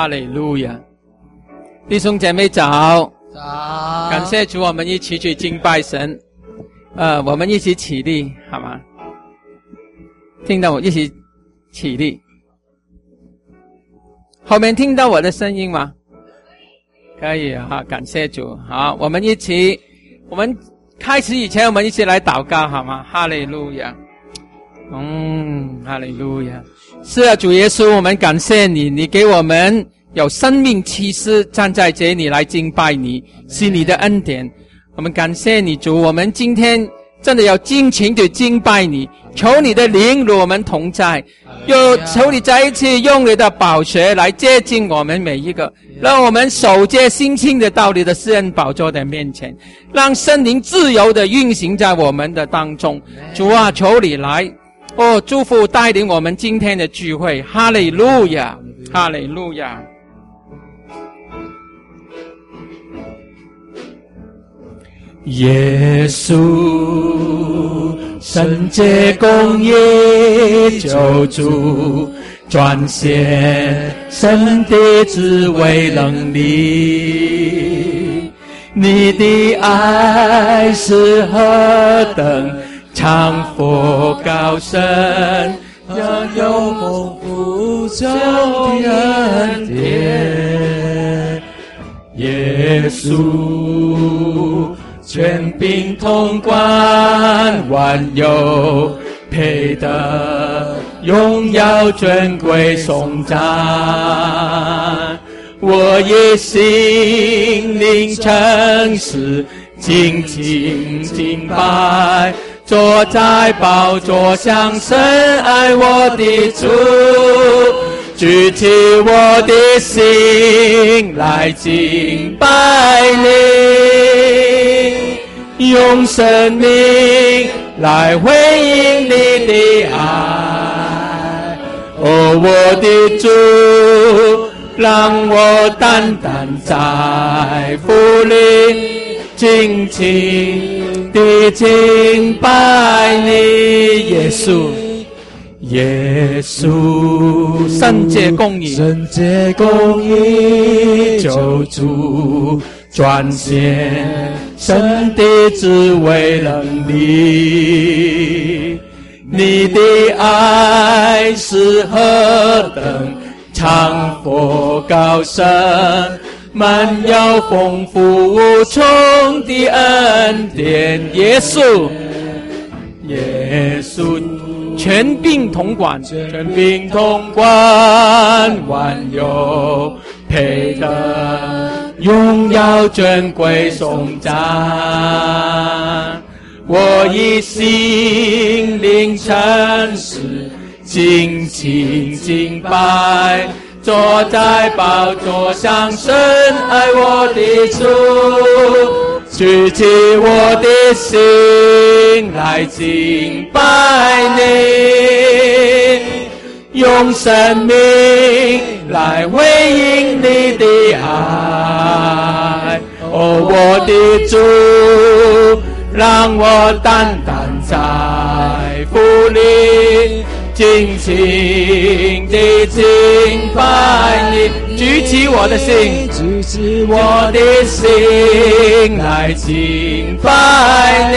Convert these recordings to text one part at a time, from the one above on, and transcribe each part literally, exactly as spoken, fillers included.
哈利路亚！弟兄姐妹早， 早， 感谢主，我们一起去敬拜神。呃，我们一起起立，好吗？听到我一起起立。后面听到我的声音吗？可以啊，感谢主。好，我们一起，我们开始以前，我们一起来祷告，好吗？哈利路亚。嗯，哈利路亚。是啊，主耶稣，我们感谢你，你给我们有生命气息站在这里来敬拜你，是你的恩典。我们感谢你，主，我们今天真的要尽情地敬拜你，求你的灵与我们同在，又求你再一次用你的宝血来接近我们每一个，让我们守戒心清的到你的施恩宝座的面前，让圣灵自由地运行在我们的当中。主啊，求你来哦，祝福带领我们今天的聚会。哈利路亚，哈利路亚。 耶稣，圣洁公义救主，彰显神的智慧能力，你的爱是何等长阔高深，要有丰富中的恩典。耶稣，权柄统管万有，配得荣耀尊贵颂赞。我以心灵诚实静静敬拜，坐在宝座上深爱我的主，举起我的心来敬拜你，用生命来回应你的爱。哦，我的主，让我单单在乎你，尽情地敬拜你。耶稣，耶稣， 圣洁公义， 圣洁公义救主，彰显神的智慧能力，你的爱是何等长阔高深，满有丰富无穷的恩典。耶稣，耶稣， 权柄统管， 权柄统管万有，配得荣耀尊贵颂赞。我以心灵诚实静静敬拜，坐在宝座上深爱我的主，举起我的心来敬拜你，用生命来回应你的爱。哦，我的主，让我单单在乎你，尽情地敬拜你，举起我的心，举起我的心来敬拜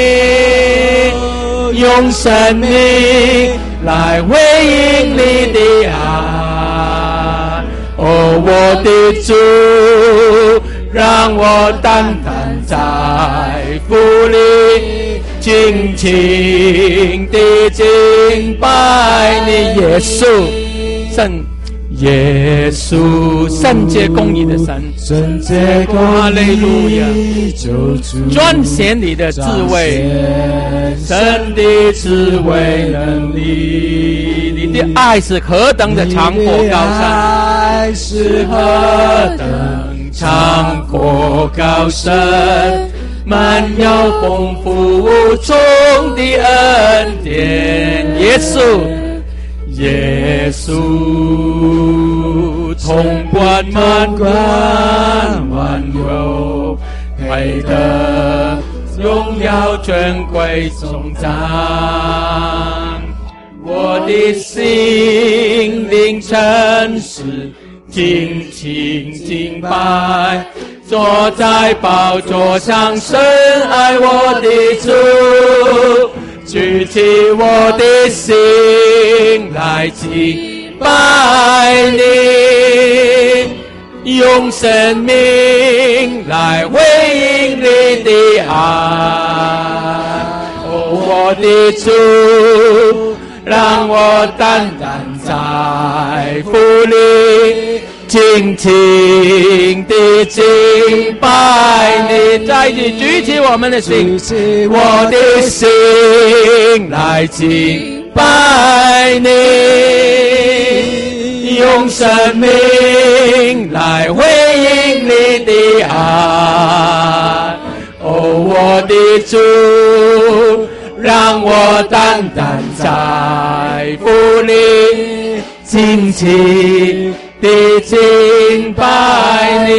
你，用生命来回应你的爱。哦，我的主，让我单单在乎你，尽情地敬拜你。耶稣，圣耶稣，圣洁公义的神，圣洁公义救主， 彰显你的智慧， 神的智慧能力， 你的爱是何等的长阔高深， 爱是何等长阔高深，满有丰富无穷的恩典。耶稣，耶稣，统管万管万有，配得荣耀尊贵颂赞。我的心灵诚实尽情敬拜，坐在宝座上，深爱我的主，举起我的心来敬拜你，用生命来回应你的爱。哦，我的主，让我单单在乎你，尽情地敬拜你。再一起举起我们的心，我的心来敬拜你，用生命来回应你的爱。哦，我的主，让我单单在乎你，尽情地敬拜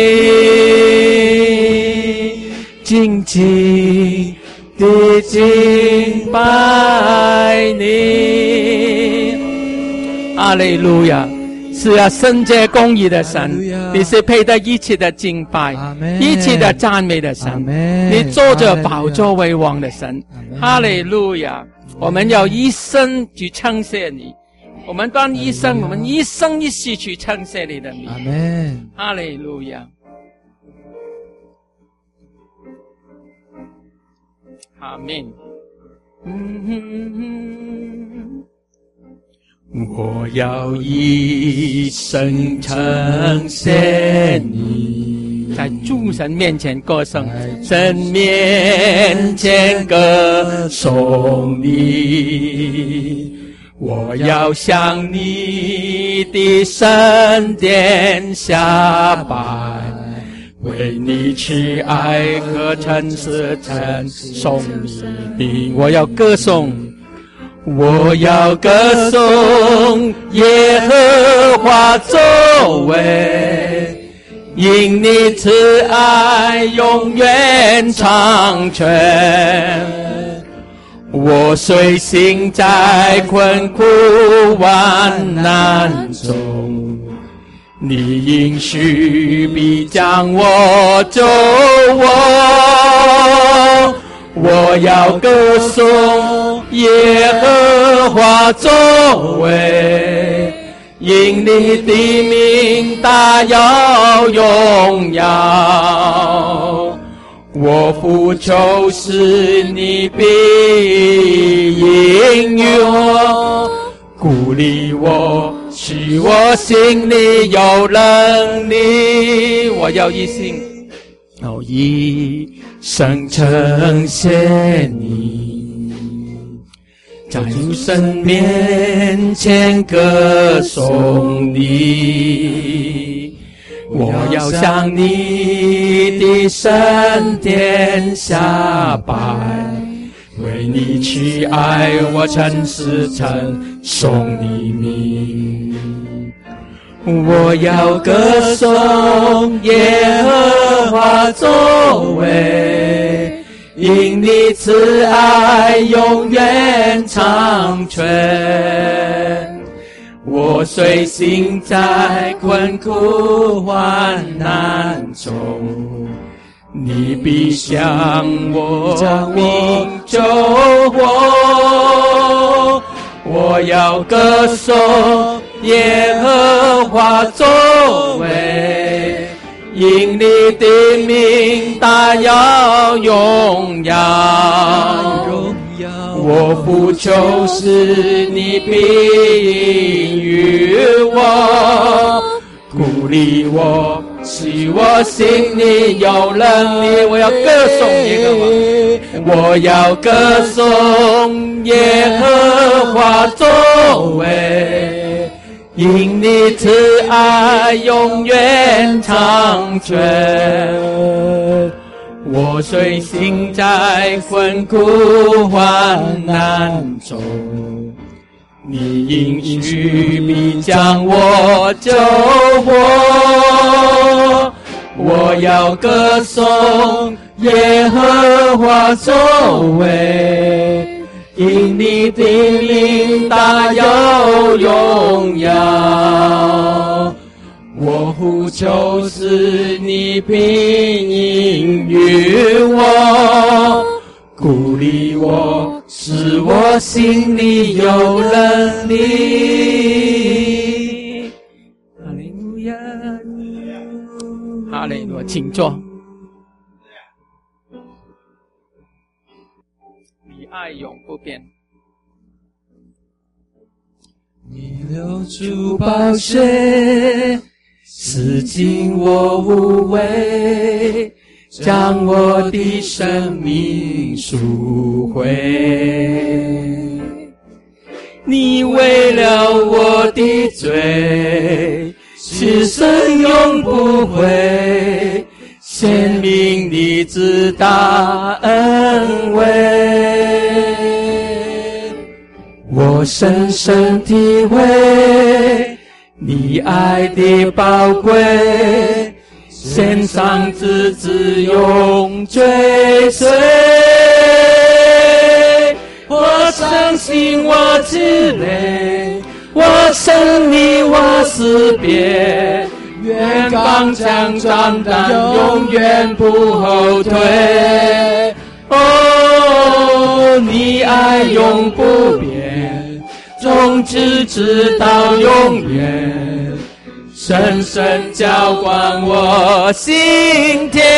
你，尽情地敬拜你。哈利路亚！是啊，圣洁公义的神，你是配得一切的敬拜，一切的赞美的神，你坐着宝座为王的神。哈利路亚！我们要一生去称谢你，我们当一生，我们一生一世去称谢你的名。 阿门。 哈利路亚！阿门。嗯哼哼，我要一生称谢你，在诸神面前歌颂，神面前歌颂你。我要向你的圣殿下拜，为你慈爱和诚实称颂你名。我要歌颂，我要歌颂耶和华作为，因你慈爱永远长存。我虽行在困苦患难中，你应许必将我救我。我要歌颂耶和华作为，因你的名大有荣耀。我呼求时，你必应允我，鼓励我，使我心里有能力。我要一心，哦，一生称谢你，在主神面前歌颂你。我要向你的圣殿下拜，为你去爱我诚实称颂你名。我要歌颂耶和华作为，因你慈爱永远长存。我虽行在困苦患难中，你必向我命救我。我要歌颂耶和华作为，因你的名大有荣耀。我呼求时，你必应允我，鼓励我，使我心里有能力。我要歌颂耶和华，我要歌颂耶和华作为，因你慈爱永远长存。我虽行在困苦患难中，你应许必将我救活。我要歌颂耶和华作为，因你的名大有荣耀。我呼求是你庇应于我，鼓励我，使我心里有能力。 哈利路亚，哈利路亚，请坐。你爱永不变。 你流出宝血，洗净我无畏，将我的生命赎回。你为了我的罪，牺牲永不悔，显明你至大恩惠。我深深体会你爱的宝贵，献上自己永追随。我相信我积累，我胜利我识别，愿刚强壮胆，永远不后退。哦，你爱永不变，从此直到永远，深深浇灌我心田。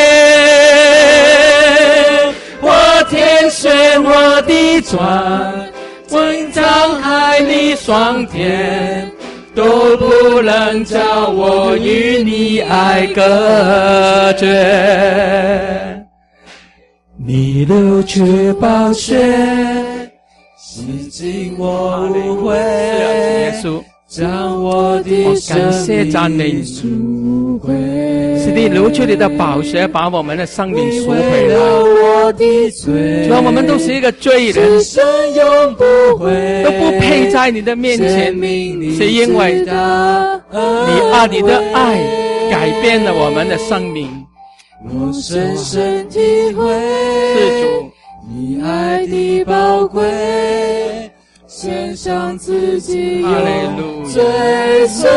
我天选我的船，我张开你双天，都不能叫我与你爱隔绝。你流却宝血，洗净我无悔， 耶稣， 将我的生命赎回。 是你流出你的宝血，把我们的生命赎回来。 我的罪， 主啊，我们都是一个罪人， 永不悔， 都不配在你的面前，是因为你啊，你的爱改变了我们的生命。 我深深体会是主你爱的宝贵，献上自己永追随。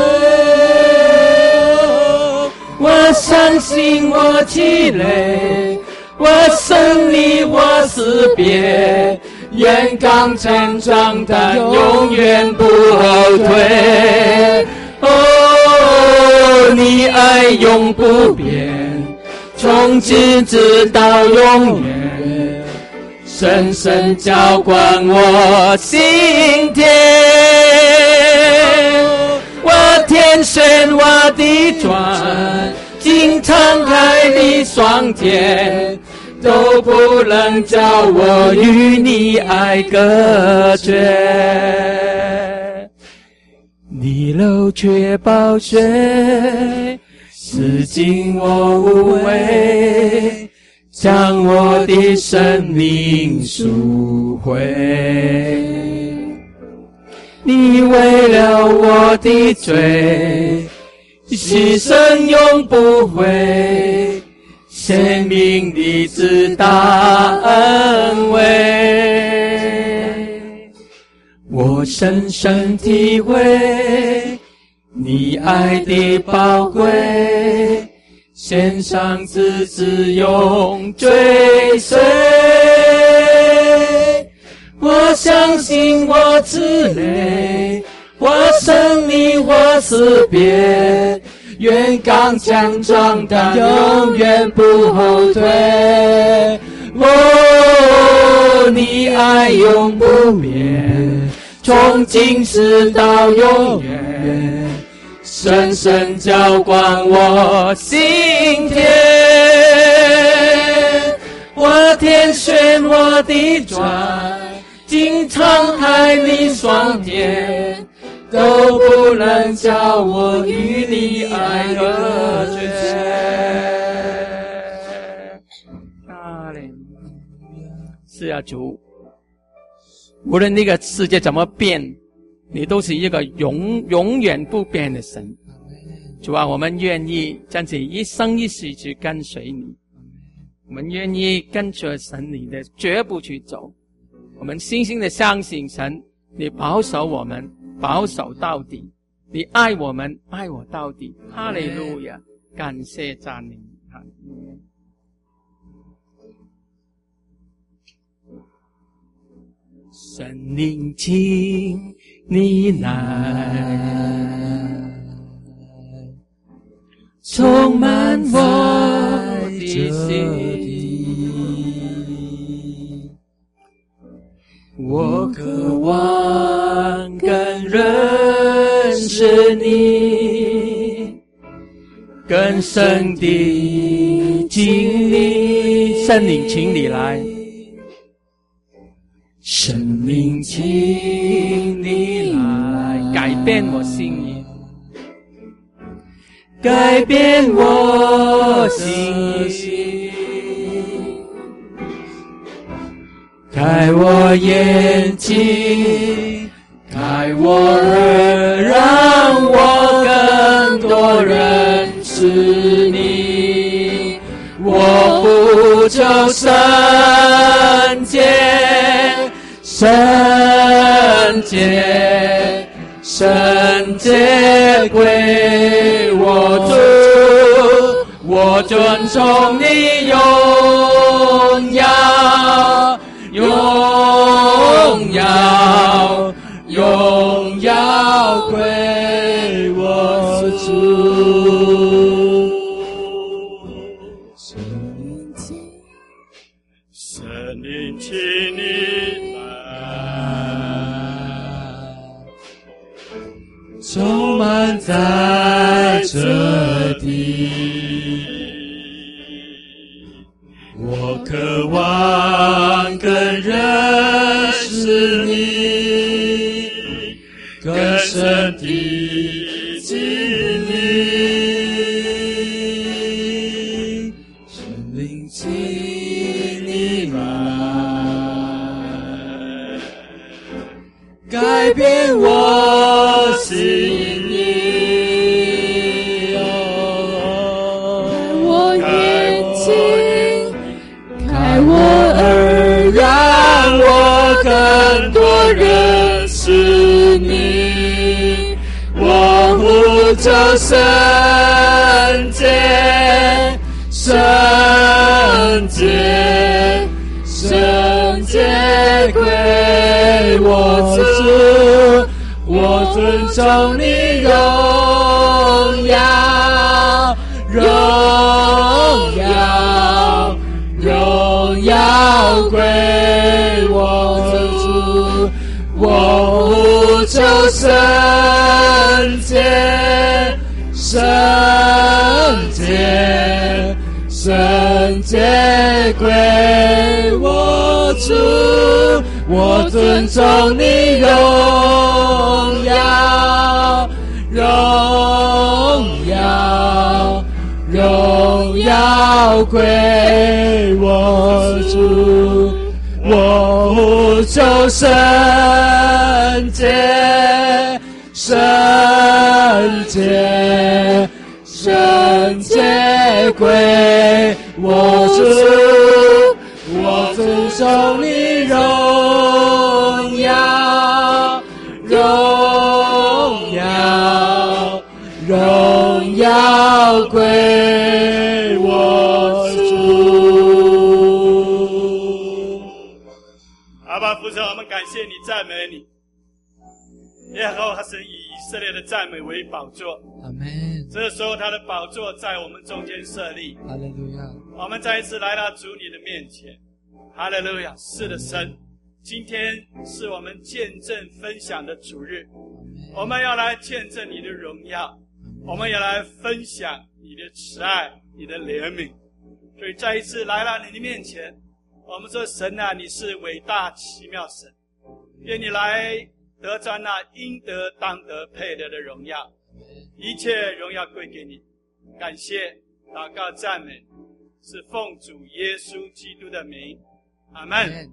我相信我积累，我胜利我识别，愿刚强壮胆，永远不后退。哦，你爱永不变，从今直到永远，深深浇灌我心田。我天选我的船，经敞开你双天，都不能叫我与你爱隔绝。你流却宝血，洗净我无畏，将我的生命赎回。你为了我的罪，牺牲永不悔，显明你至大恩惠。我深深体会你爱的宝贵，献上自己永追随。我相信我积累，我胜利我识别，愿刚强壮胆，永远不后退。哦，你爱永不变，从今世到永远，深深浇灌我心田。我天选我的船，经敞开你双天，都不能叫我与你爱隔绝。 阿门。是啊，主，无论那个世界怎么变，你都是一个永永远不变的神。主啊，我们愿意这样子一生一世去跟随你，我们愿意跟着神你的绝步去走。我们深深的相信神，你保守我们，保守到底， 你爱我们，爱我到底。哈利路亚，感谢赞美。哈利路亚。 圣灵，请你来，充满我的心。我渴望更认识你，更深地经历。 圣灵，请你来。 生命，请你来， 改变我心意， 改变我心意，开我眼睛，开我耳，让我更多认识你。我呼求圣洁，圣洁，圣洁归我主，我尊崇你荣耀，荣耀，荣耀归我主。圣灵，请你充满在这地，我渴望更认识你，更深地经历。圣灵，请你来，改变我心意，开我眼睛，开我耳，让我更多认识你。我呼求圣洁，圣洁，圣洁归我主，我尊崇你荣耀，荣耀，荣耀归我主，我呼求圣洁，圣洁，圣洁归我主，我尊崇你荣耀，荣耀，荣耀归我主，我呼求圣洁，圣洁，圣洁归我主，我尊崇你荣耀，荣耀，荣耀归我主。 阿爸父神，我们感谢你，赞美你。耶和华神以以色列的赞美为宝座， 阿们。 这时候他的宝座在我们中间设立。 哈利路亚！ 我们再一次来到主你的面前。哈利路亚！是的，神，今天是我们见证分享的主日，我们要来见证你的荣耀，我们要来分享你的慈爱，你的怜悯。所以再一次来到你的面前，我们说，神啊，你是伟大奇妙神，愿你来得着那应得当得配得的荣耀，一切荣耀归给你。感谢祷告赞美是奉主耶稣基督的名，阿们。